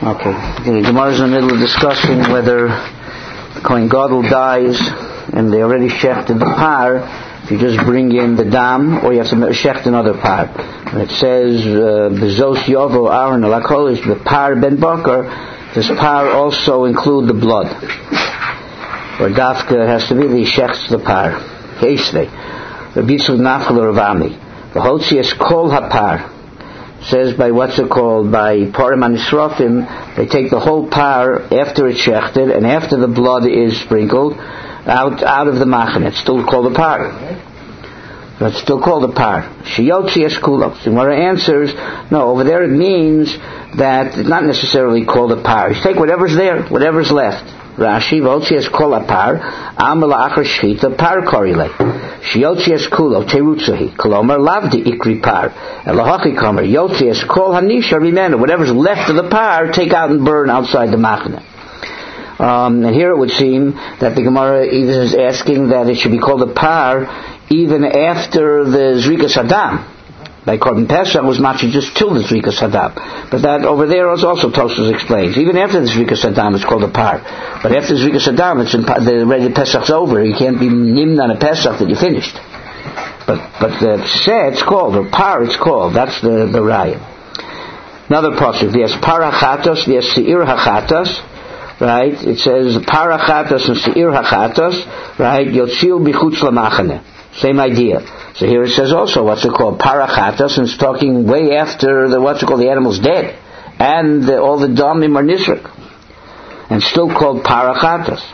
Okay. The Gemara is in the middle of discussing whether the Kohen Gadol dies and they already shechted the par, if you just bring in the dam, or you have to shecht another par. And it says, Bezos Yovo Aaron Alakolish, the par ben bakar, does par also include the blood? Or dafka has to be the shechts the par. Keisle. The Bitzul Nafel or Ravami. The Hotzias Kol HaPar. Says by by Parim and Israfim, they take the whole par after it's shechted and after the blood is sprinkled out of the machane. It's still called a par. It's still called a par. Shiyotzi eskulos. The Gemara answers, no, over there it means that it's not necessarily called a par. You take whatever's there, whatever's left. Rashi, Votzi eskol a par, Amala achar shchita par korile. Shiyotzi eskulo, terutzahi. Kolomar lavdi ikri par. Elahachi kamer, Yotzi eskol hanisha rimena. Whatever's left of the par, take out and burn outside the machane. And here it would seem that the Gemara is asking that it should be called a par even after the Zrikas Hadam. By Korban Pesach was machi just till the Zrikas Hadam. But that over there is also Tosfos explains. Even after the Zrikas Hadam it's called a par. But after the Zrikas Hadam the ready Pesach's over. You can't be nimmed on a Pesach that you finished. But the Seh it's called, or par it's called. That's the Raya. Another pasuk. There's par hachatos, there's seir hachatos. Right? It says par hachatos and seir hachatos. Right? Yotzil bichutz lamachane. Same idea. So here it says also, what's it called? Parachatos, and it's talking way after the animal's dead. And all the damim are nisrik. And still called parachatos.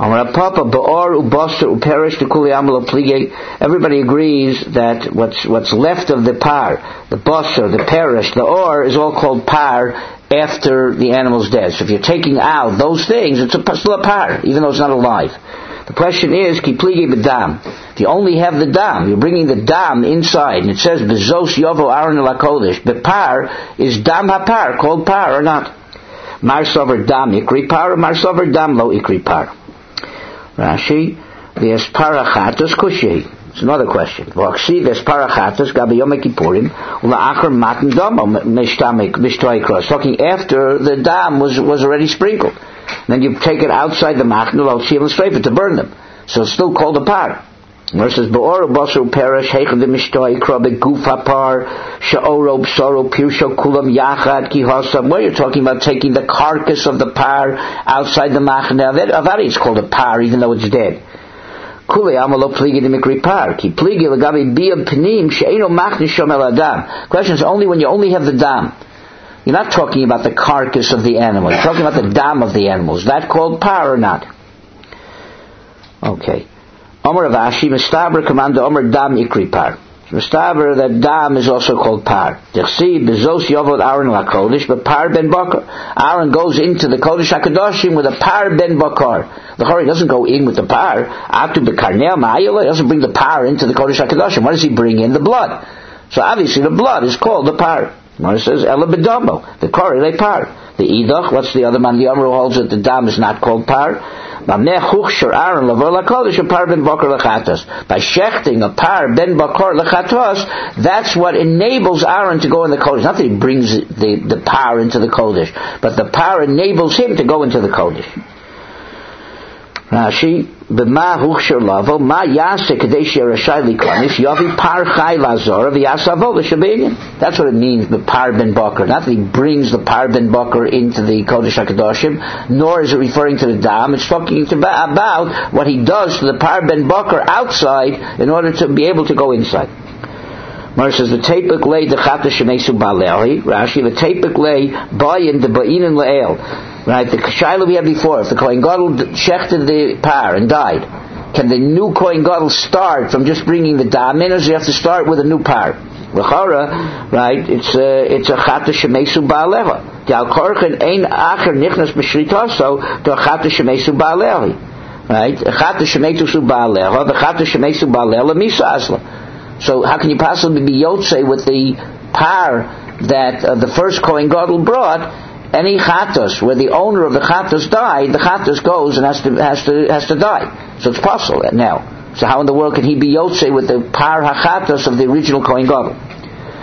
Everybody agrees that what's left of the par, the basar, the perish, the or, is all called par after the animal's dead. So if you're taking out those things, it's still a par, even though it's not alive. The question is, ki pligi b'dam. If you only have the dam, you're bringing the dam inside, and it says, bezos yovo Aaron lakodesh. The par is dam hapar, called par or not? Mar sover dam ikri par, or mar sover dam lo ikri par. Rashi, there's parachatos kushi. It's another question. V'aksi, there's parachatos gabi yom kippurim, ula'achar matan damo mishtoikros. Talking after the dam was already sprinkled. Then you take it outside the machne, to burn them. So it's still called a par. Verses Ba'or Basar Perish Heichad Mishtoi Krabbe Gufa Par Sha'oro Bsaro Pirsho Kulam Yachad Kihasam. Where you're talking about taking the carcass of the par outside the machne. Avari is called a par even though it's dead. Kule Amalo Pligi Dimikri Par Ki Pligi Lagabi Biyab Panim She'eno Machne Shomel Adam. Question is only when you only have the dam. You're not talking about the carcass of the animal. You're talking about the dam of the animal. Is that called par or not? Okay. Omer Avashi, Mistaber Commander Omer Dam Ikri Par. Mistaber, that dam is also called par. Dechsi, Bezos Yovod Aaron LaKodesh, but par ben bakar. Aaron goes into the Kodesh HaKadoshim with a par ben bakar. The Chori doesn't go in with the par. After the Karnel Ma'ayela, he doesn't bring the par into the Kodesh HaKadoshim. What does he bring in? The blood. So obviously the blood is called the par. It says Ela Bedamo, the Korele par. The Idach, what's the other man? The Amru holds that the dam is not called par. By shechting a par ben bakar lechatos, that's what enables Aaron to go in the Kodesh. Not that he brings the par into the Kodesh, but the par enables him to go into the Kodesh. Rashi, b'ma huchshir lavo, ma yase kadesh yerashai likonis, yavi par chai lazor, v'yasavo l'shabinyan. That's what it means, the par ben bakar. Not that he brings the par ben bakar into the Kodesh HaKadoshim, nor is it referring to the dam. It's talking about what he does to the par ben bakar outside in order to be able to go inside. Mar says the tapik lay the chata shemesu balehi. Rashi, the tapik lay bayin the ba'inin le'el. Right, the shaila we had before, if the Kohen Gadol shechted the par and died, can the new Kohen Gadol start from just bringing the dam in, or does he have to start with a new par? L'chara, right, it's a chata shemesu ba'aleha. The al-korchen ein acher nichnas b'shritaso to a chata shemesu ba'alehi. Right, a chata shemesu ba'aleha, the chata shemesu ba'aleha misa asla. So how can you possibly be yotze with the par that the first Kohen Gadol brought? Any chatos where the owner of the chatos died, the chatos goes and has to die. So it's possible now. So how in the world can he be yotze with the par hachatos of the original Kohen Gadol?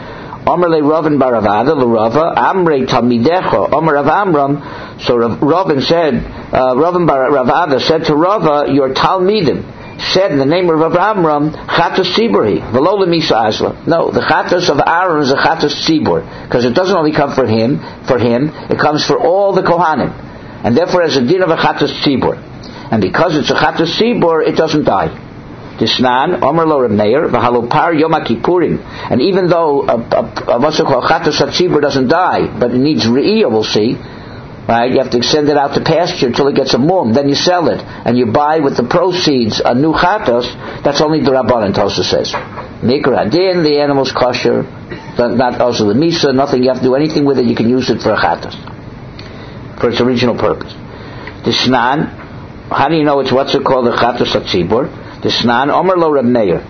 Amar le Ravan bar Avada l'Rava Amrei Talmidecha Amar Rav Amram. So Ravan said, Ravan bar Avada said to Rava, your Talmidim said in the name of Rav Amram, Chatas Tziburi, V'lo Lemisa Asla. No, the Chatas of Aaron is a Chatas Tzibur, because it doesn't only come for him, it comes for all the Kohanim, and therefore has a din of a Chatas Tzibur. And because it's a Chatas Tzibur, it doesn't die. Disnan, Omer lo Reb Meir, V'halopar Yom HaKippurim. And even though what's it called, Chatas Tzibur doesn't die, but it needs Re'iyah, we'll see. Right? You have to extend it out to pasture until it gets a mum. Then you sell it. And you buy with the proceeds a new chatos. That's only the Rabbanan, Tosa says. Mikra Adin, the animal's kosher. Not also the Misa, nothing. You have to do anything with it. You can use it for a chatos. For its original purpose. The Snan, how do you know it's what's it called, the chatos atzibur? The Snan, Omer lo Reb Meir.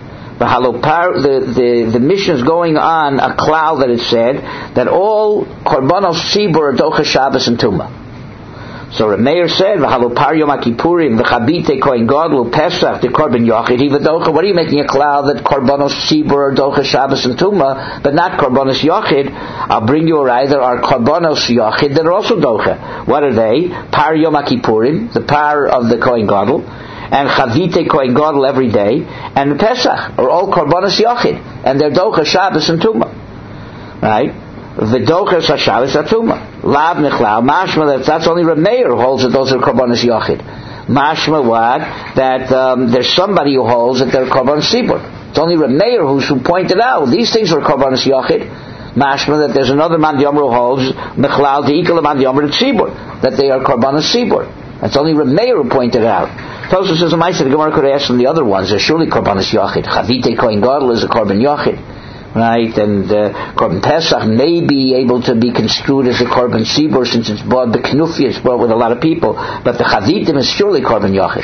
The mission is going on a cloud that it said that all korbanos tzibur are docha Shabbos and Tumah. So Reb Meir said, "V'halopar Yom HaKippurim v'chabite kohen gadol Pesach the korban yochid hivadocha." What are you making a cloud that korbanos tzibur are docha Shabbos and Tumah, but not korbanos yochid? I'll bring you either are korbanos yochid that are also docha. What are they? Par Yom HaKippurim, the par of the kohen gadol, and Chavite Kohen Gadol every day, and Pesach are all Korbanos Yochid, and they're Docha Shabbos and Tumah, right? The Docha Shabbos and Tumah. Lav Nechlau Mashma. That's only Reb Meir who holds that those are Korbanos Yochid. Mashma what? That there's somebody who holds that they're Korbanos Tzibur. It's only Reb Meir who pointed out these things are Korbanos Yochid. Mashma that there's another Man Yomer who holds Nechlau the Ikal Man Yomer Tzibur, that they are Korbanos Tzibur. That's only Reb Meir who pointed it out. Tosfos says, the Gemara could ask from the other ones. They're surely Korbanos Yochid. Chavite Kohen Gadol is a Korban Yochid, right? And Korban Pesach may be able to be construed as a Korban Tzibur since it's bought the Knufi, it's bought with a lot of people. But the Chavitim is surely Korban Yochid.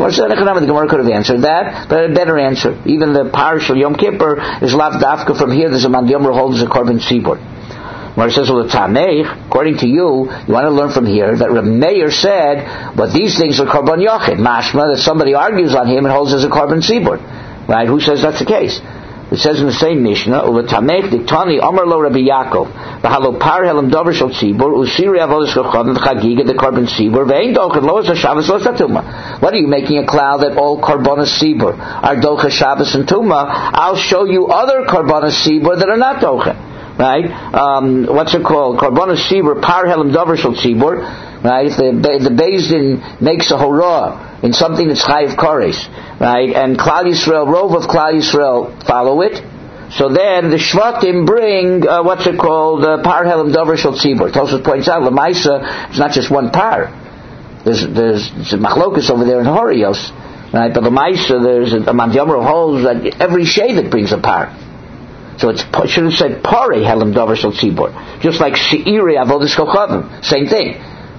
The Gemara could have answered that, but a better answer. Even the Parashal Yom Kippur is Lav Dafka. From here, there's a Man Yomer holds a Korban Tzibur. Where it says, well, according to you want to learn from here that Reb Meir said, but these things are Korban Yochid. Mashma, that somebody argues on him and holds as a Korban Tzibur. Right? Who says that's the case? It says in the same Mishnah, Uvatamech diktani Amar lo Rabbi Yaakov, v'halo par helam davar shel tzibur, usiri avodas kochav chagiga the Korban Tzibur, ve'ein dochad lo es Shabbos lo Tumah. What are you making a cloud that all Korbanos Tzibur are docha Shabbos and Tumah? I'll show you other Korbanos Tzibur that are not docha. Right? What's it called? Korbanos Tzibur, par helam davar shel tzibur. Right? If the Beis Din makes a horah in something that's chayiv kares, right? And Klal Yisrael, rov of Klal Yisrael follow it. So then the Shvatim bring what's it called? Par helam davar shel tzibur. Tosfos points out, Lamaisa, it's not just one par. There's a machlokus over there in Horios, right? But Lamaisa, there's a Man Yomer holds that every shevet brings a par. So it should have said Pare Helam Davar Shel Tzibur, just like Seiri Avodas Kochavim. Same thing.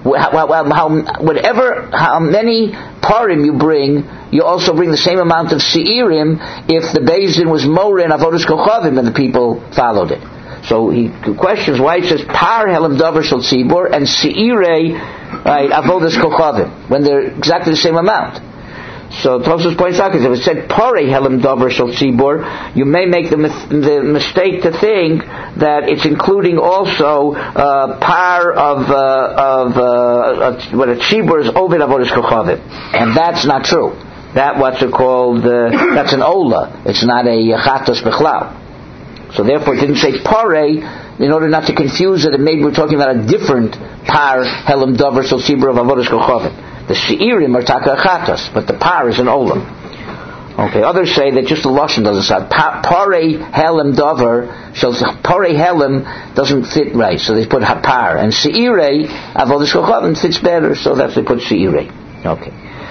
How many Parim you bring, you also bring the same amount of Seirim if the Beis Din was More and Avodas Kochavim and the people followed it. So he questions why it says Par Helam Davar Shel Tzibur and Seiri Avodas Kochavim when they're exactly the same amount. So Tosfos points out, because if it said Parei Helam Davar Shel Tzibur, you may make the mistake to think that it's including also par of what a Tzibur is Ovid Avodas Kochavim, and that's not true. That what's it called? That's an Ola. It's not a Chatos Bechlau. So therefore, it didn't say Parei in order not to confuse it, and maybe we're talking about a different par Helam Davar Shel Tzibur of Avodas Kochavim. The Seirim are Taka Chatas, but the par is an Olam. Okay, others say that just the Lashon doesn't sound. Parei Helam Davar, Parei Helam doesn't fit right, so they put par. And Seirei, Avodas Kochavim fits better, so that's they put Seirei. Okay.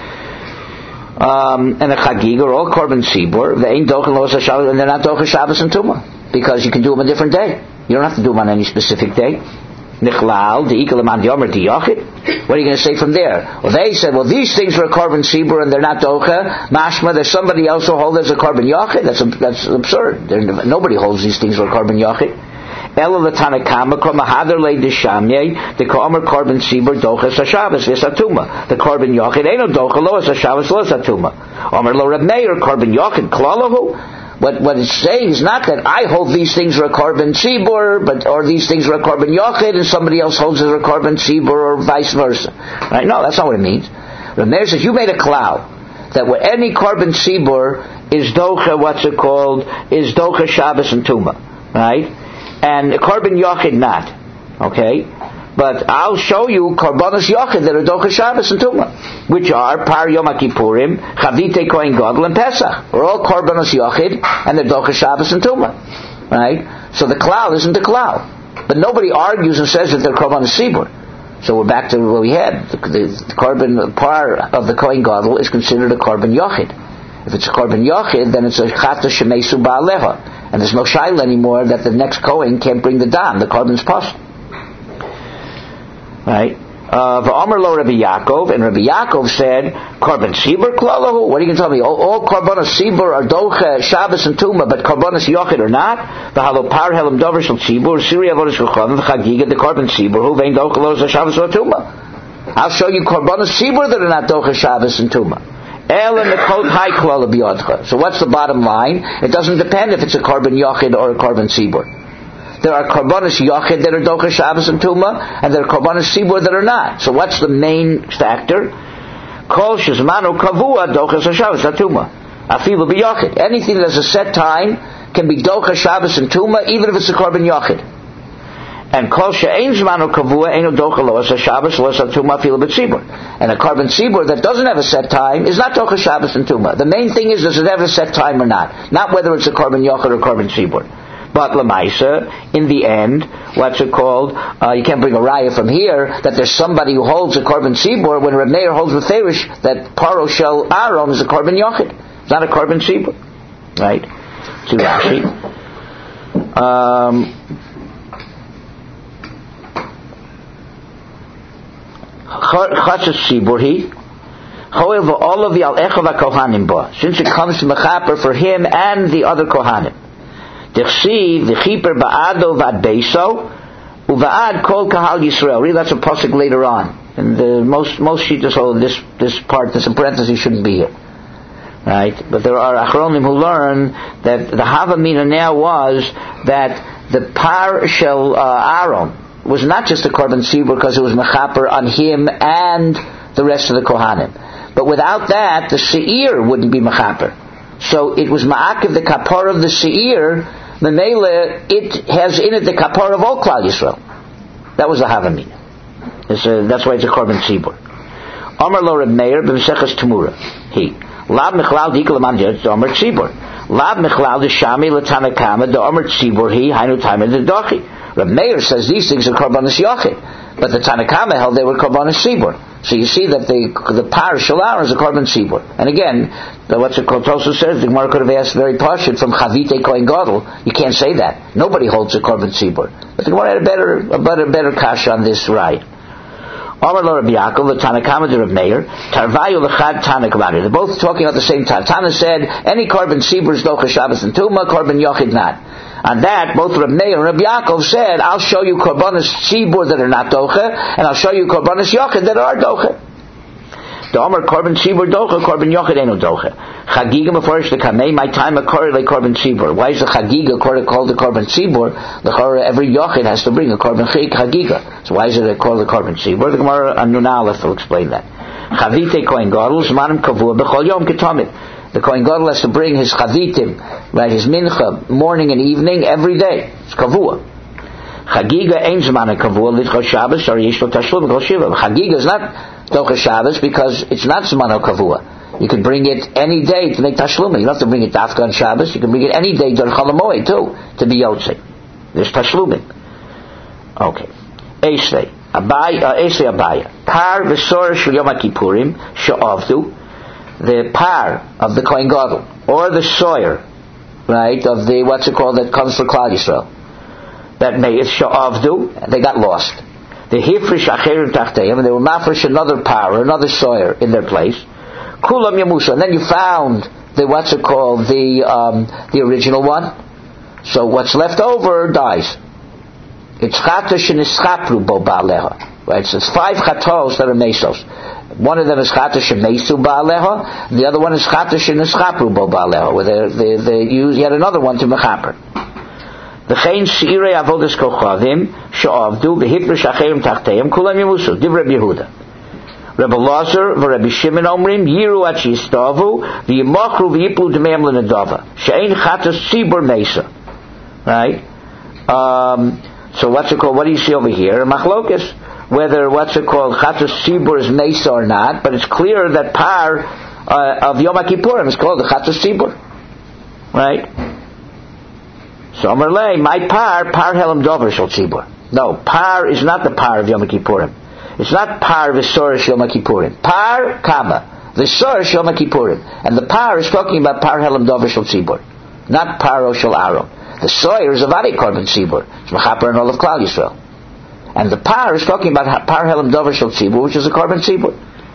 And a Chagig are all Korban Tzibur, they ain't Docha Lo Shabbos, and they're not Docha Shabbos and Tumah, because you can do them a different day. You don't have to do them on any specific day. Nichlal, the Ikal Man Yomer Yochid. What are you going to say from there? Well, they said, well, these things are a Korban Tzibur and they're not Docha. Mashma, there's somebody else who holds as a Korban Yochid. That's absurd. Nobody holds these things for a Korban Yochid. Ela l'tanakama k'mahadar le'dishamye the k'omer Korban Tzibur docha s'Shabbos v'satuma. The Korban Yochid ain't no docha lo s'Shabbos lo s'atuma. Omer lo Reb Meir Korban Yochid klalahu. What it's saying is not that I hold these things are a korban tzibur, or these things are a korban yochid, and somebody else holds it as a korban tzibur, or vice versa. Right? No, that's not what it means. Reb Meir says, you made a klal that with any korban tzibur is docha, is docha Shabbos and Tuma, right? And korban yochid not, okay? But I'll show you korbanos yochid that are docha Shabbos and Tuma, which are Par Yom Kippurim, Chavite Kohen Gadol, and Pesach. We're all korbanos yochid, and they're docha Shabbos and Tuma, right? So the klal isn't a klal, but nobody argues and says that they're korbanos tzibur. So we're back to what we had. The korban par of the Kohen Gadol is considered a korban yochid. If it's a korban yochid, then it's a chata shemesu ba'aleha, and there's no shaila anymore that the next Kohen can't bring the dam. The korban's possible. Right? V'omer lo Rabbi Yaakov, and Rabbi Yaakov said, korban tzibur klalahu? What are you going to tell me? All korbanos tzibur are docha Shabbos and Tuma, but korbanos yochid are not? V'halo par helam dover shel tzibur, siri avodas chachamim, v'chagiga, the korban tzibur, hu vein docha lo Shabbos or Tuma. I'll show you korbanos tzibur that are not docha Shabbos and Tuma. El and the kol hai klala biyodcha. So what's the bottom line? It doesn't depend if it's a korban yochid or a korban tzibur. There are korbanos yochid that are docha Shabbos and Tuma, and there are korbanos tzibur that are not. So what's the main factor? Kol shezmanu kavua docha Shabbos and Tuma. Afilu biyochid. Anything that has a set time can be docha Shabbos and Tuma, even if it's a korban yochid. And kol she'ein zmanu kavua eino docha lo Shabbos lo Tuma afilu b'tzibur. And a korban tzibur that doesn't have a set time is not docha Shabbos and Tuma. The main thing is, does it have a set time or not? Not whether it's a korban yochid or korban tzibur. But Lamaisa, in the end, what's it called? You can't bring a raya from here that there's somebody who holds a korban tzibur when Reb Meir holds with Ferish that Paro Shel Aaron is a korban yochid. It's not a korban tzibur. Right? See Rashi. Chatzas tzibur he. However, all of the al-echav kohanim ba. Since it comes to mechaper for him and the other kohanim. Dechsiv v'chiper ba'ado v'ad beiso uva'ad kol kahal Yisrael. Read that's a pasuk later on. And most shittas hold this part, this in parentheses, shouldn't be here. Right? But there are achronim who learn that the Havamina now was that the Par Shel Aaron was not just a korban tzibur because it was mechaper on him and the rest of the kohanim. But without that, the seir wouldn't be mechaper. So it was ma'akiv the kapar of the seir. Memele, it has in it the kapar of all Klal Yisrael. That was the Havamina. That's why it's a korban tzibur. Amar lo Reb Meir b'Meseches Temura. He Lab Mechlal Dikol Aman the Amar Tzibur. Lab Mechlal the Shami Latanakama the Amar Tzibur he Hainu Taimid the Dochi. Reb Meir says these things are korbanos yochid, but the Tanakama held they were korbanos tzibur. So you see that the Par Shel Aaron is a korban tzibur. And again, what's it called? Tosu says the Gemara could have asked very pashut from Chavite Kohen Gadol. You can't say that. Nobody holds a korban tzibur. But the Gemara had a better kasha on this right. Amar lo Rabbi Yaakov, the Tanakama de Reb Meir, Tarvayu lechad Tanakama. They're both talking at the same time. Tana said any korban tzibur is docha Shabbos and Tuma, korban yochid not. On that, both Reb Meir and Reb Yaakov said, I'll show you korbanos tzibur that are not docha, and I'll show you korbanos yochid that are docha. The Omer korban tzibur docha, korban yochid ain't docha. Chagiga meforish the kamei, my time a korban korban tzibur. Why is the chagiga called the korban tzibur? The every yochid has to bring a korban chagiga. So why is it called the korban tzibur? The Gemara on Nun Aleph will explain that. Chavite kohen gadol zmanim kavua b'chol yom ketamid. The Kohen Gadol has to bring his chavitim, right, his mincha, morning and evening, every day. It's kavua. Chagiga ain't zman kavua litchol Shabbos or yishlo tashlum kol shiva. Chagiga is not docha Shabbos because it's not zman kavua. You can bring it any day to make tashlum. You don't have to bring it dafka on Shabbos. You can bring it any day during Chol HaMoed too to be yotzei. There's tashlumim. Okay. Esrei Abaya. Par v'sor shel Yom Kippurim she'avdu. The par of the Kohen Gadol, or the sawyer, right, of the, what's it called, that comes for Klal Yisrael, that may sha'avdu, they got lost. The hifrish acherim tachteim, and they were mafresh another par, or another sawyer in their place. Kulam yamusa, and then you found the, what's it called, the original one. So what's left over dies. It's chata shenischapru bo ba'aleha, right? So it's 5 chatos that are mesos. One of them is chatos shemeisu ba'aleha, the other one is chatos sheneschapru bo ba'aleha, where they use yet another one to mechaper. V'chein seirei avodas kochavim she'avdu v'hiprish acherim tachteim kulam yamusu. Div Reb Yehuda. Rebbe Lazar v'Rebbe Shimon omrim yiru at shistavu v'yimachru v'yiplu d'meim l'nedava she'ein chatos tzibur meisa. Right? So what's it called? What do you see over here? Machlokas. Whether what's it called chatos tzibur is meisa or not, but it's clear that par of Yom Kippurim is called the chatos tzibur. Right? So Amar Lei, my par helam dover shel tzibur. No, par is not the par of Yom Kippurim. It's not par v'sorish Yom Kippurim. Par kama v'sorish Yom Kippurim, and the par is talking about par helam dover shel tzibur, not par shel Aaron. The soyer is a vadi korban tzibur. It's mechaper and all of Klal Yisrael, and the par is talking about par helam dover shel tzibur, which is a korban tzibur.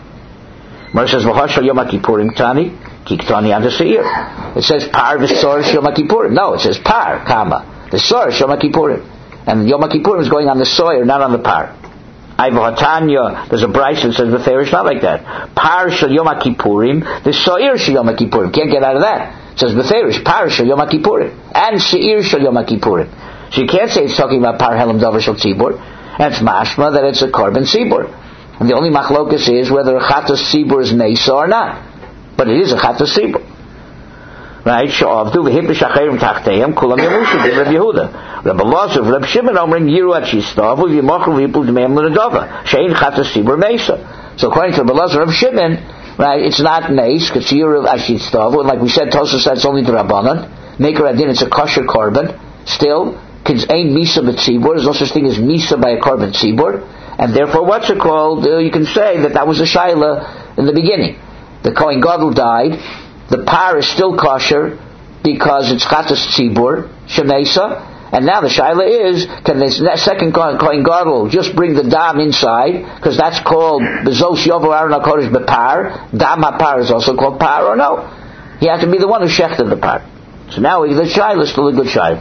Mar says v'hashal Yom Kippurim tani kiktani under seir. It says par v'sorish Yom Kippurim. No, it says par kama v'sorish Yom Kippurim, and Yom Kippurim is going on the soyer, not on the par. There's a Bryce that says the fair is not like that. Par shel Yom Kippurim, the Seir shel Yom Kippurim. Can't get out of that. It says the fair is Par shel Yom Kippurim and Seir shel Yom Kippurim. So you can't say it's talking about Par helam dover shel tzibur. And it's mashma that it's a korban tzibur. And the only machlokas is whether a chatos tzibur is meisa or not. But it is a chatos tzibur. Right? She'avdu v'hiprish acherim tachteim kulam yamusu. Reb Yehuda. Rebbe Lazar, Reb Shimon omrim yiru at shistavu v'yimachru v'yiplu d'meim l'nedava she'ein chatos tzibur meisa. So according to Rebbe Lazar, Reb Shimon, right, it's not meis because yiru at shistavu, and like we said, Tosfos said it's only the Rabbanan. Maker adin, it's a kosher korban. Still, ain't misa b'tzibur. There's no such thing as misa by a korban tzibur, and therefore, what's it called? You can say that was a shaila in the beginning. The Kohen Gadol died. The par is still kosher because it's chatos tzibur shemeisa, and now the shaila is, can the second Kohen Gadol just bring the dam inside, because that's called bezos yovo Aaron HaKodesh bepar, dam hapar is also called par, or no? He has to be the one who shechted the par. So now the shaila is still a good shaila.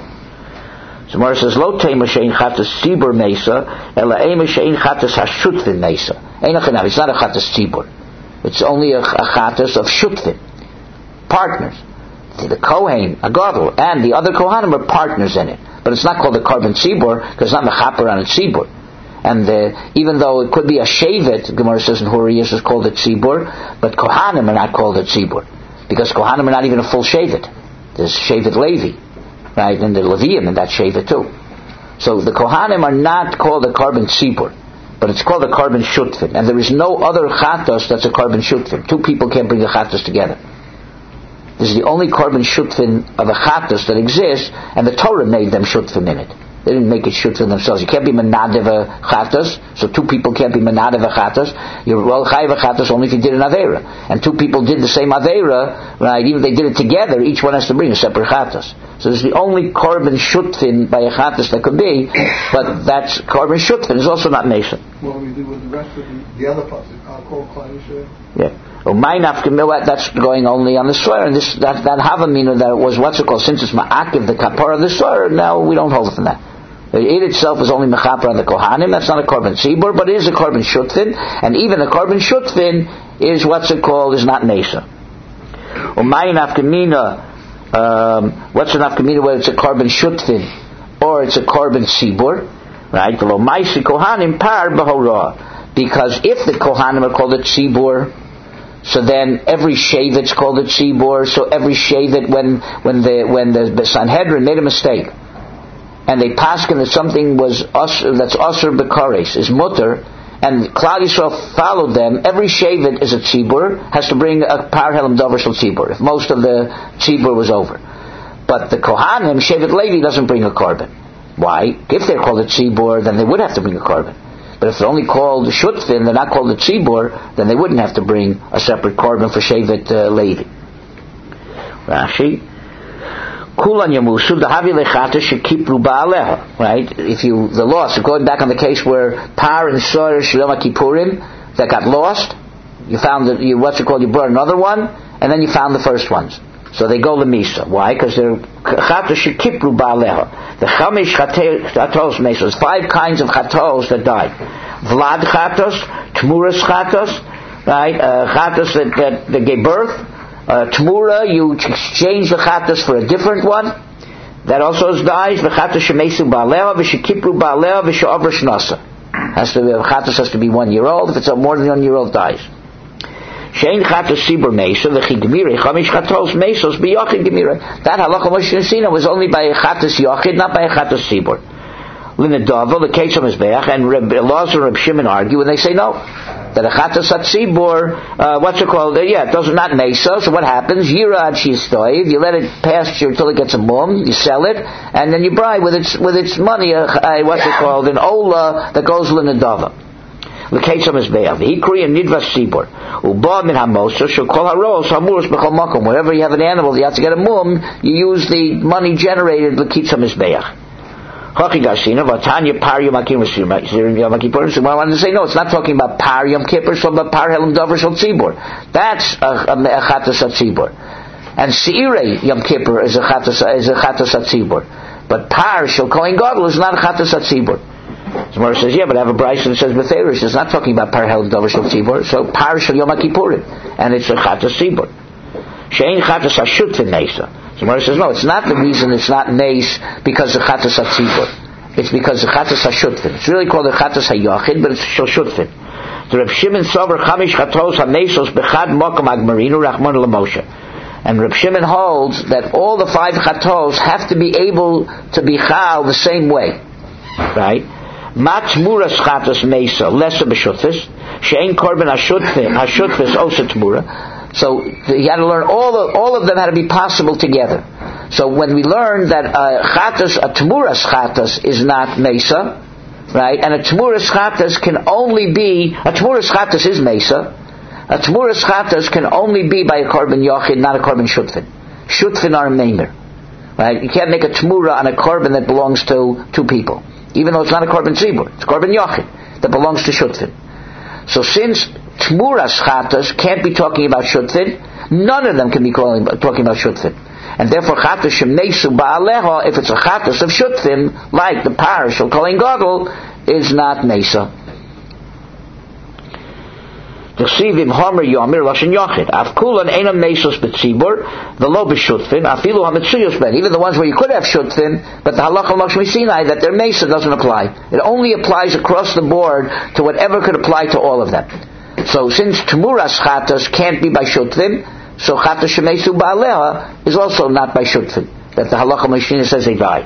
So Mara says, Lo tema she'ein chatos tzibur meisa, ela ema she'ein chatos hashutfin meisa. It's not a chatos tzibur. It's only a chatos of shutfin. Partners. The Kohen, a Gadol, and the other Kohanim are partners in it. But it's not called a korban tzibur, because it's not mechaper on a tzibur. And even though it could be a shevet, Gemara says in Horiyos is called a tzibur, but Kohanim are not called a tzibur. Because Kohanim are not even a full shevet. There's shevet Levi, right? And the Leviim in that shevet too. So the Kohanim are not called a korban tzibur, but it's called a korban shutfin. And there is no other chatos that's a korban shutfin. Two people can't bring the chatos together. This is the only korban shutfin of a chatos that exists, and the Torah made them shutfin in it. They didn't make it shutfin themselves. You can't be menadev a chatos, so two people can't be menadev a chatos. You're well chayiv a chatos only if you did an aveira. And two people did the same aveira, right? Even if they did it together, each one has to bring a separate chatos. So this is the only korban shutfin by a chatos that could be, but that's korban shutfin. It's also not mason. What do we do with the rest of the other parts? I'll call Klal Yisrael. Yeah. That's going only on the soyer, and that havamina that it was what's it called? Since it's ma'akiv the kapara of the soyer, now we don't hold it from that. It itself is only mechaper on the kohanim. That's not a korban tzibur, but it is a korban shutfin, and even a korban shutfin is what's it called? Is not nesa. What's an afkamina whether it's a korban shutfin or it's a korban tzibur, right? The lomaisi kohanim par b'horah, because if the kohanim are called a tzibur, so then every shevet's called a tzibur. So every shevet, when the Sanhedrin made a mistake, and they paskin that something was that's asur b'kares is mutter, and Klal Yisrael followed them, every shevet is a tzibur, has to bring a par helam dover shel tzibur if most of the tzibur was over. But the kohanim, shevet Levi, doesn't bring a korban. Why? If they're called a tzibur, then they would have to bring a korban. But if they're only called shutfin, they're not called a tzibur, then they wouldn't have to bring a separate korban for shevet Levi. Rashi, Kulan yamusu dahavi lechatos shekipru ba'aleha. Right? If the loss, so going back on the case where par and soyer shel Kippurim that got lost, you found that you brought another one, and then you found the first ones. So they go lemisa. Why? Because they're chatos shekipru ba'aleha. The chamish chatos mesos, 5 kinds of chatos that died. Vlad chatos, tmuras chatos, right? Chatas that gave birth, Tmura, you exchange the Chatas for a different one, that also dies. V'chatas shemesu ba'aleha, v'shekipru ba'aleha, v'she'over shnasa. Chatas has to be 1 year old. If it's more than 1 year old, dies. Shein chatas sibur mesa, v'chi gemira, chamish chatos mesos, b'yochid gemira. That halacha Moshe Nesina was only by a chatas yochid, not by a chatas sibur. Linadava, the case of Mizbeach, and Elazar and Reb Shimon argue, and they say no. That a chatas atzibur, what's it called? It does not mesa. So what happens? Yirad shistoiv. You let it pasture until it gets a mum. You sell it, and then you buy with its money. What's it called? An ola that goes linadava. The case of Mizbeach. Hikri and nidvas sibur. Uba min hamosa shall call haros hamuros b'chol makom. Wherever you have an animal, you have to get a mum. You use the money generated l'kitza Mizbeach. So I wanted to say, no, it's not talking about Par Yom Kippur, it's talking about Par Helam Dover Shal Tzibur. That's a Chatas HaTzibur. And Seirei Yom Kippur is a Chatas HaTzibur. But Par Shal Kohen Gadol is not a Chatas HaTzibur. Gemara says, yeah, but I have a Bryson that says Betherish. It's not talking about Par Helam Dover Shal Tzibur. So Par Shal Yom HaKippurim. And it's a Chatas Tzibur. Shein Chatas HaShutvin Nesa. The Gemara says, no, it's not the reason it's not Nes because of Chatas HaTzibur. It's because of Chatas HaShutvin. It's really called the Chatas HaYachid, but it's Shutvin. The Reb Shimon Sover Chamish Chatos HaMesos Bechad Mokom Agmarinu Rachmon LaMoshe. And Reb Shimon holds that all the 5 Chatos have to be able to be Chal the same way. Right? Matmuras Chatas Mesa, lesser B'Shutvis. She'en Korban HaShutvis Osa Tmura. So you had to learn all of them had to be possible together. So when we learn that a Tmuras Chatas is not Mesa, right? And a Tmuras Chatas can only be, a Tmuras Chatas is Mesa. A Tmuras Chatas can only be by a Korban Yochid, not a Korban Shutvin. Shutvin are a Meimer. Right? You can't make a Tmura on a Korban that belongs to 2 people. Even though it's not a Korban Tzibur. It's a Korban Yochid that belongs to Shutvin. So since Tmuras Chatas can't be talking about Shutvin, none of them can be talking about Shutvin. And therefore Chatas Shemesu Ba'aleha, if it's a Chatas of Shutvin, like the parish of Kohen Gadol, is not Mesa. Even the ones where you could have Shutvin, but the Halacha Moshe Sinai that their Mesa doesn't apply. It only applies across the board to whatever could apply to all of them. So since Tmuras Chatas can't be by Shutvin, so Chatas Shemesu Ba'aleha is also not by Shutvin. That the Halacha Moshe Sinai says they die.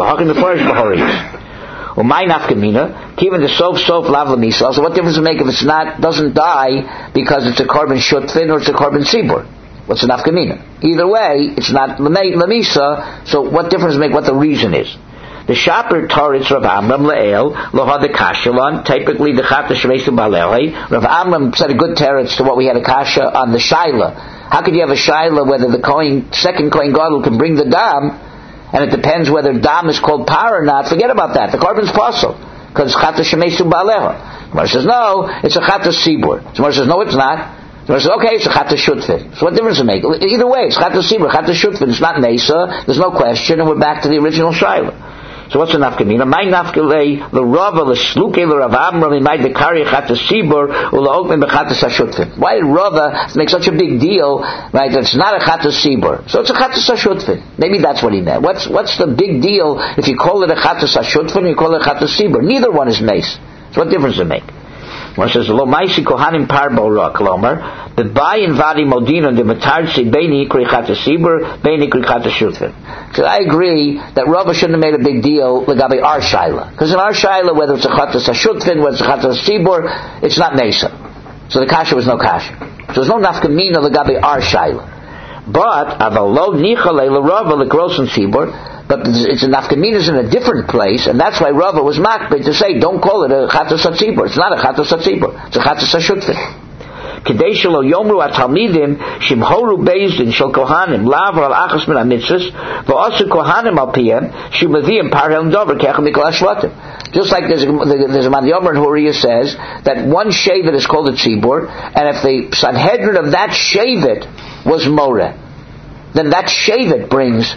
Umay nafkamina, given the sof lav lamisa. So what difference does it make if it's doesn't die because it's a Korban Shutvin or it's a Korban Tzibur? What's the nafkamina? Either way, it's not lamisa. So what difference does it make? What the reason is? The Shaper Toritz Rav Amram Le'el Loha the Kashalon. Typically the Chatas Shemesu Ba'aleha. Rav Amram said a good teretz to what we had a kasha on the Shaila. How could you have a Shaila whether the second Kohen Gadol can bring the dam? And it depends whether dam is called par or not. Forget about that. The Korban's pasul because Chatas Shemesu Ba'aleha. Gemara says no, it's a Chatas Sibur. Gemara says no, it's not. Gemara says okay, it's a Chatas Shutvin. So what difference does it make? Either way, it's Chatas Sibur, Chatas Shutvin. It's not Mesa. There's no question, and we're back to the original Shaila. So what's the nafkamina? My nafkalei the Rava the Sluke the Rav Amram in my dekari Chatas Sibur ulaokmen bechatas Hashutvin. Why did Rava make such a big deal? Right, that it's not a Chatas Sibur, so it's a Chatas Hashutvin. Maybe that's what he meant. What's the big deal if you call it a Chatas Hashutvin or you call it a Chatas Sibur? Neither one is mace. So what difference does it make? One says lo maisi kohanim parbo ra kolomar the buy in vadi modina the matarsi beini ikri Chatas Sibur beini ikri Chatas Shutvin. So I agree that Rava shouldn't have made a big deal legabe our shaila, because in our shaila whether it's a Chatas Hashutvin, whether it's a Chatas Sibur, it's not mesa. So the kasha was no kasha. So there's no nafkamina legabe our shaila. But avalo nichale leRava legrosen Sibur. But it's a nafkaminas in a different place, and that's why Rava was makbid to say, don't call it a Chatas HaTzibur. It's not a Chatas HaTzibur. It's a Chatas HaShutvin. Kedei shelo yomru atalmidim shimhoru bezdin shel kohanim lavar al achas min hamitzvos v'asu kohanim al piyem shimaviyim par helam dover kechem mikol hashvatim. Just like there's a Madyomer in Horiya says that one shevet is called a tzibur, and if the Sanhedrin of that shevet was moreh, then that shevet brings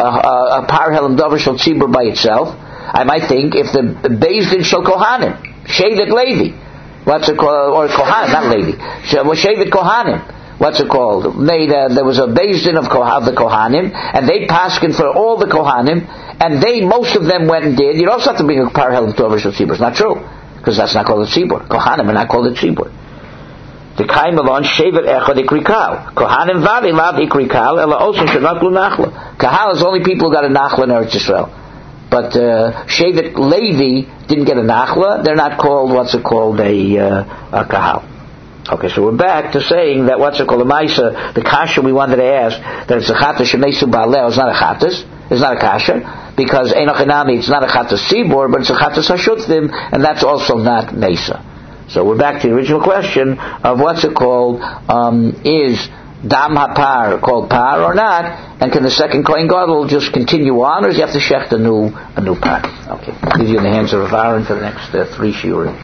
a par helam dover shel tzibur by itself. I might think if the bezdin shel kohanim shevet Levi, What's it called? Or Kohanim, not lady. Shevet Kohanim. What's it called? There was a Beis Din of the Kohanim, and they paskin for all the Kohanim, and most of them went and did. You don't have to bring a parallel to Rishon Tzibur. It's not true, because that's not called a Tzibur. Kohanim are not called a Tzibur. The Kaimalon Shevet Echad Ikrikal. Kohanim Vali Lav Ikrikal Ela Osim Shenatlu Nachla. Kahal is only people who got a Nachla in Eretz Yisrael. But Shevet Levi didn't get a Nachla. They're not called, a Kahal. Okay, so we're back to saying that a Maisa, the Kasha we wanted to ask, that it's a Chatas Shemesu Baaleh, it's not a Chatas, it's not a Kasha, because Enochinami, it's not a Chatas Sibor, but it's a Chatas Hashutfim, and that's also not Mesa. So we're back to the original question of is Dam HaPar called Par or not, and can the second Kohen Gadol just continue on, or does he have to shecht a new par? Okay, I'll leave you in the hands of Rav Aaron for the next 3 shiurim.